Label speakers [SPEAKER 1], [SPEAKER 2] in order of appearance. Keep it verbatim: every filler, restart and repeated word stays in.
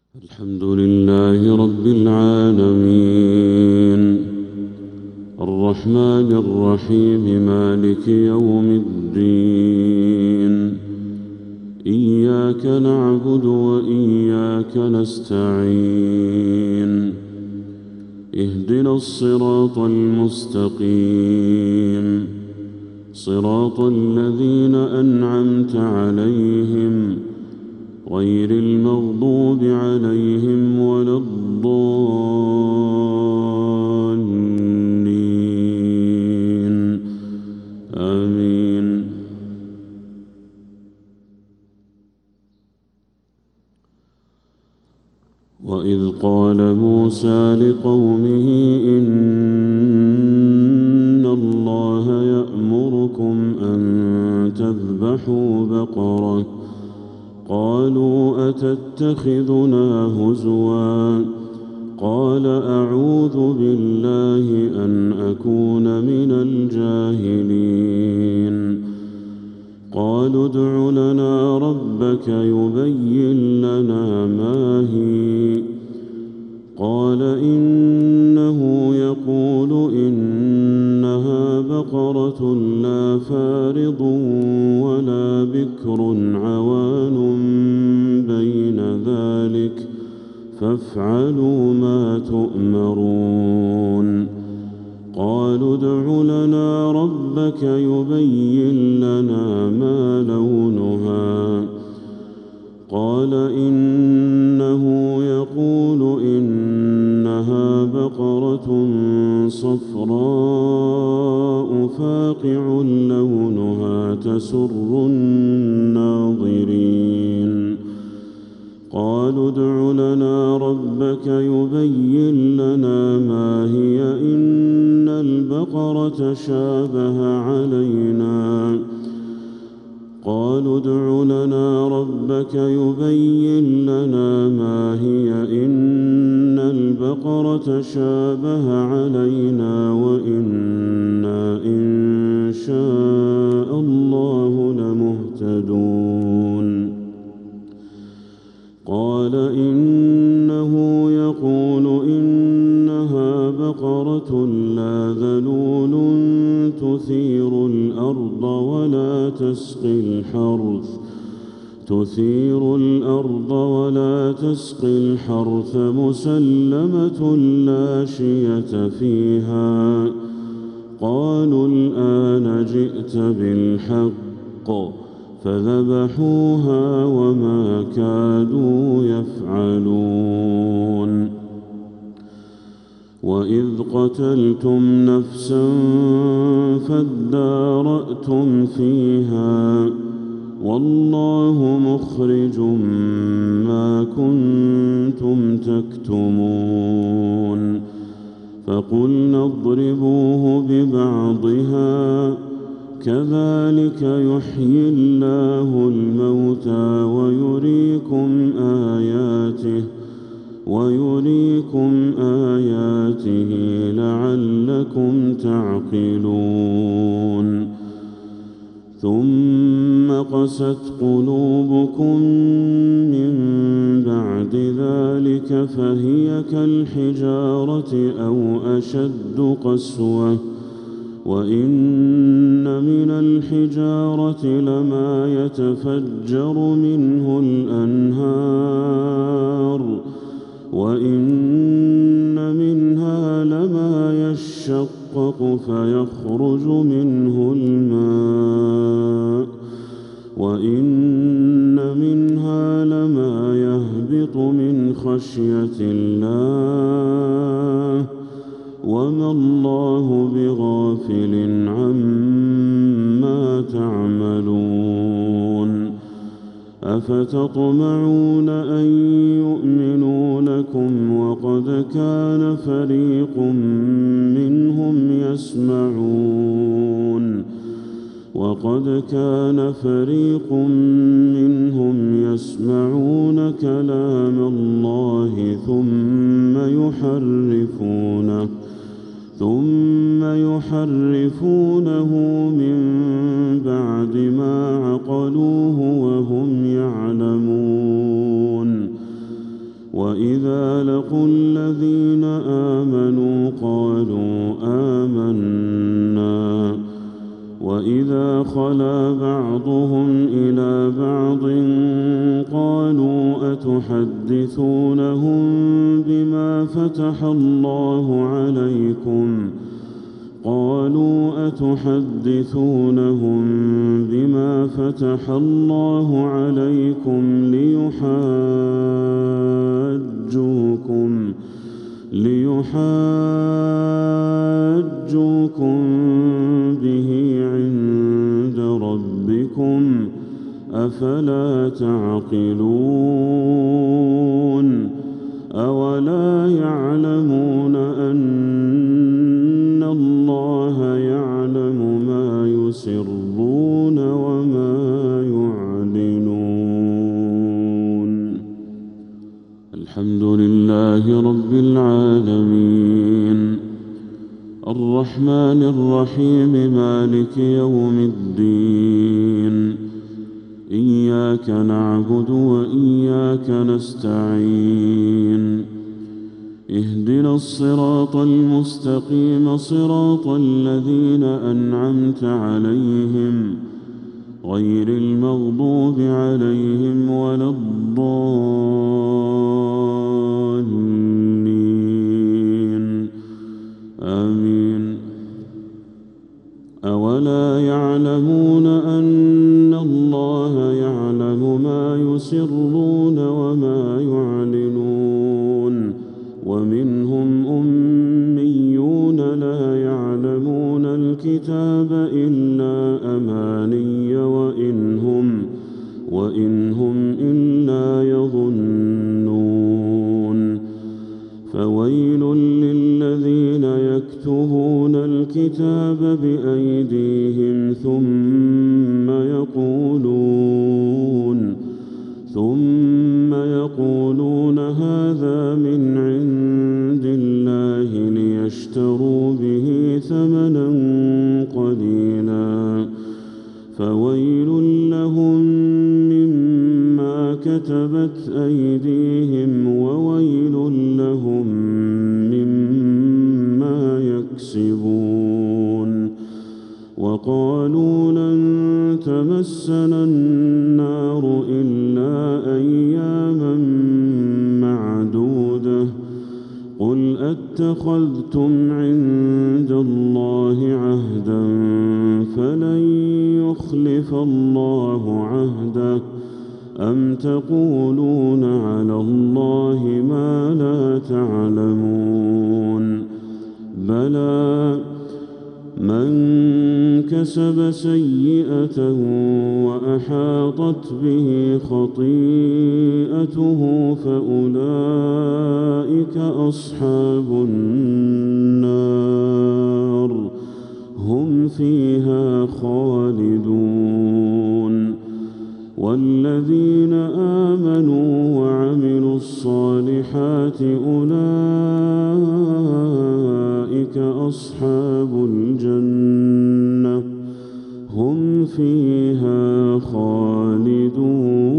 [SPEAKER 1] الحمد لله رب العالمين الرحمن الرحيم مالك يوم الدين إياك نعبد وإياك نستعين اهدنا الصراط المستقيم صراط الذين أنعمت عليهم غير المغضوب عليهم ولا الضالين آمين. وإذ قال موسى لقومه إن الله يأمركم أن تذبحوا بقرة قالوا أتتخذنا هزوا قال أعوذ بالله أن أكون من الجاهلين. قالوا ادع لنا ربك يبين لنا ما هي قال إنه يقول إنها بقرة لا فارض ولا بكر عوان بين ذلك فافعلوا ما تؤمرون. قالوا ادع لنا ربك يبين لنا ما لونها قال إنه يقول إنها بقرة صفراء فاقع لونها تسر الناظرين. قالوا ادع لنا ربك يبين لنا ما هي إن البقرة شابه علينا قالوا ادع لنا ربك يبين لنا ما هي إن البقرة شابه علينا وإنا إن شاء الله لمهتدون. قال إنه يقول إنها بقرة لا ذلول تثير الأرض ولا تسقي الحرث تثير الأرض ولا تسقي الحرث مسلمة لا شية فيها. قالوا الآن جئت بالحق فذبحوها وما كادوا يفعلون. وإذ قتلتم نفسا فادارأتم فيها والله مخرج ما كنتم تكتمون. فقلنا اضربوه ببعضها كذلك يحيي الله الموتى ويريكم آياته ويريكم آياته لعلكم تعقلون. ثم قست قلوبكم من بعد ذلك فهي كالحجارة أو أشد قسوة وإن من الحجارة لما يتفجر منه الأنهار وإن منها لما يشقق فيخرج منه الماء وإن منها لما يهبط من خشية الله وما الله بغافل عما تعملون. أفتطمعون أن يؤمنوا لكم وقد كان فريق منهم يسمعون وقد كان فريق منهم يسمعون كلام الله ثم يحرفونه ثم يحرفونه من بعد ما عقلوه وهم يعلمون وإذا لقوا الذين آمنوا قالوا آمنا وإذا خلا بعضهم إلى بعض قالوا أتحدثونهم بما فتح الله عليكم قالوا أتحدثونهم بما فتح الله عليكم ليحاجوكم ليحاجوكم به عند ربكم أفلا تعقلون أولا يعلمون أن الله يعلم ما يسرون وما يعلنون. الحمد لله رب العالمين الرحمن الرحيم مالك يوم الدين إياك نعبد وإياك نستعين اهدنا الصراط المستقيم صراط الذين أنعمت عليهم غير المغضوب عليهم ولا الضالين آمين. أولا يعلمون أن الله يعلم ما يسرون وما يعلنون ومنهم أميون لا يعلمون الكتاب إلا أماني وإنهم وإنهم إلا يظنون. فويل للذين يكتبون الكتاب بأيديهم ثم يقولون ثم يقولون هذا من عند الله ليشتروا به ثمنا قليلا فويل لهم مما كتبت أيديهم وويل لهم مما يكسبون. وقالوا لن تمسنا النار إلا أياما معدودة قل أتخذتم عند الله عهدا فلن يخلف الله عهده أم تقولون على الله ما لا تعلمون. بلى من كسب سيئة وأحاطت به خطيئته فأولئك أصحاب النار هم فيها خالدون. والذين آمنوا وعملوا الصالحات أولئك أصحاب الجنة هم فيها خالدون.